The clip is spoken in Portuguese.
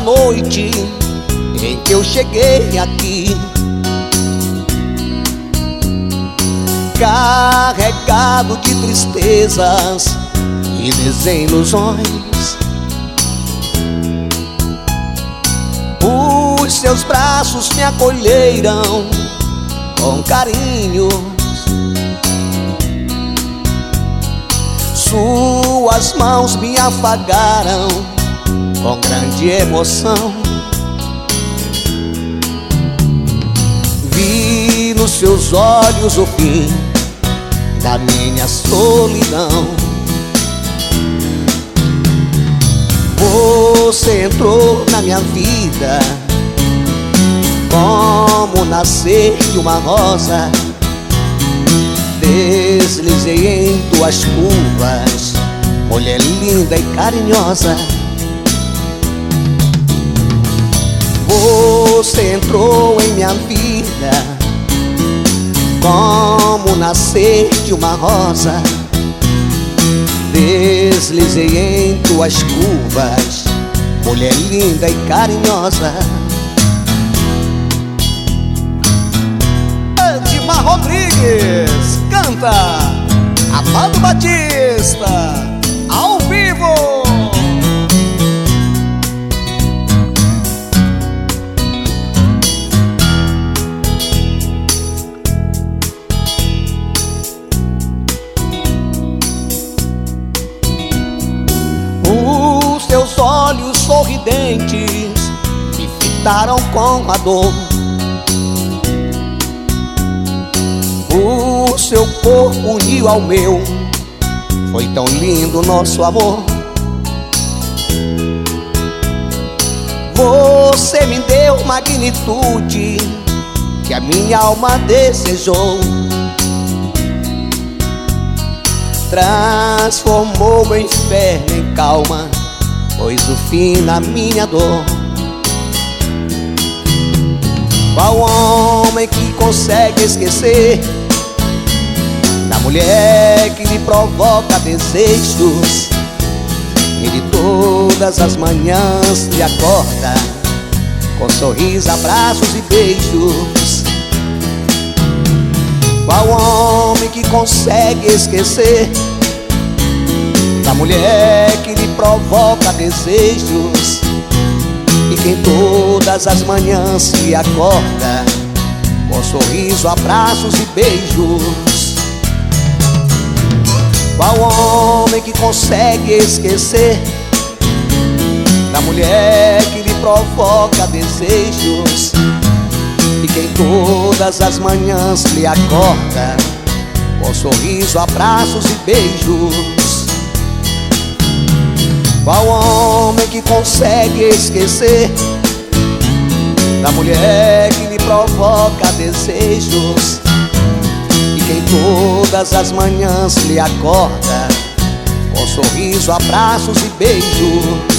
noite em que eu cheguei aqui, carregado de tristezas e desilusões. Os seus braços me acolheram com carinho, suas mãos me afagaram com grande emoção. Vi nos seus olhos o fim da minha solidão. Você entrou na minha vida como o nascer de uma rosa. Deslizei em tuas curvas, mulher linda e carinhosa. Você entrou em minha vida como o nascer de uma rosa. Deslizei em tuas curvas, mulher linda e carinhosa. Edmar Rodrigues canta Amado Batista ao vivo. Os teus olhos sorridentes me fitaram com a dor. O seu corpo uniu ao meu, foi tão lindo nosso amor. Você me deu magnitude que a minha alma desejou. Transformou meu inferno em calma, pôs o fim na minha dor. Qual homem que consegue esquecer da mulher que lhe provoca desejos? Ele todas as manhãs lhe acorda com sorriso, abraços e beijos. Qual homem que consegue esquecer da mulher que lhe provoca desejos e quem todas as manhãs lhe acorda com sorriso, abraços e beijos? Qual homem que consegue esquecer da mulher que lhe provoca desejos e quem todas as manhãs lhe acorda com sorriso, abraços e beijos? Qual homem que consegue esquecer da mulher que lhe provoca desejos e quem todas as manhãs lhe acorda com sorriso, abraços e beijos?